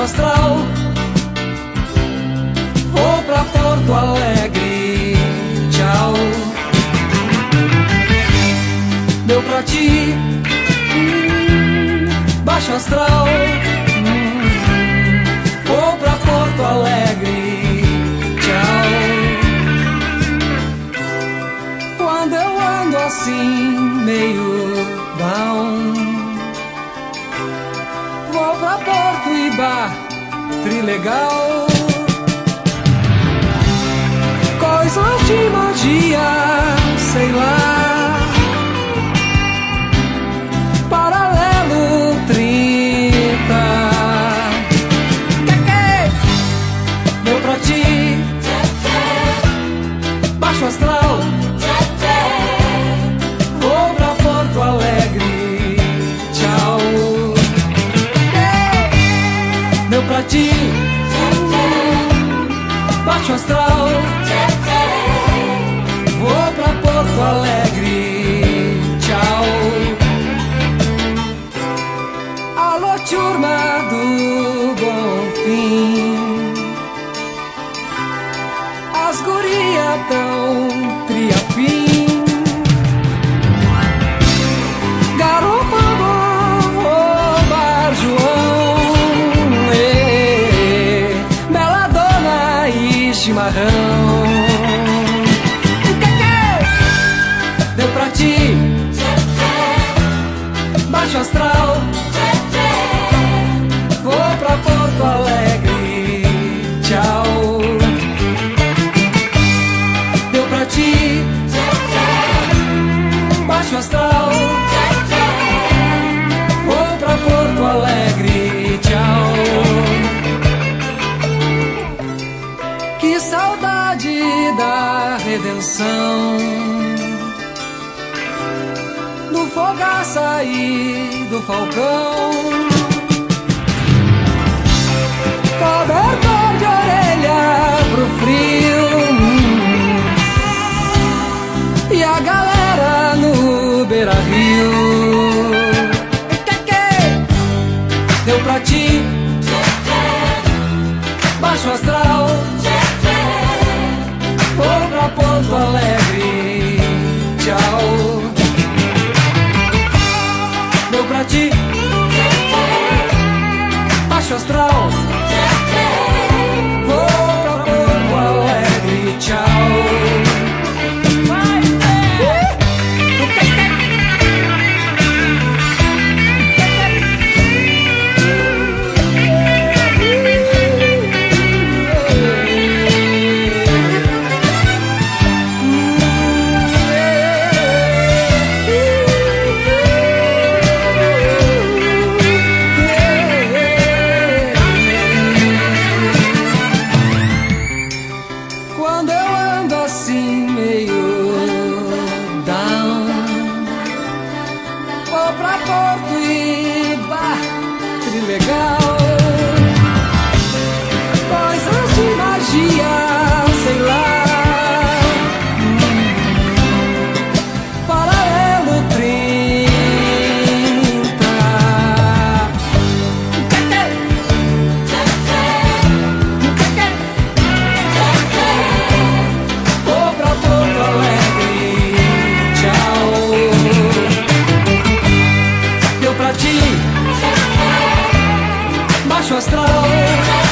astral. Vou pra Porto Alegre, tchau. Deu pra ti, baixo astral. Vou pra Porto Alegre, tchau. Quando eu ando assim, meio down, vou pra Porto Iba, Trilegal. Coisas de magia, sei lá. Paralelo 30. Deu pra ti, baixo astral. Vou pra Porto Alegre, tchau. Deu pra ti, baixo astral. Vou pra Porto Alegre, tchau. Alô, turma do Bonfim, as guria tão triafim. Garoto, roubar João, bela dona e chimarrão. Deu pra ti, baixo astral. Vou pra Porto Alegre, tchau. Deu pra ti, baixo astral. Vou pra Porto Alegre, tchau. Que saudade da redenção, do Fogaça e do Falcão. Cobertor de orelha pro frio e a galera no Beira-Rio. Deu pra ti, baixo astral. Vou pra Porto Alegre, tchau. Deu pra ti, baixo astral. Vou pra Porto Alegre, tchau. Quando eu ando assim meio down, vou pra Porto Iba, Trilegal. Coisas de magia, sei lá. Paralelo 30. Vou pra Porto Alegre, tchau. Deu pra ti, baixo astral.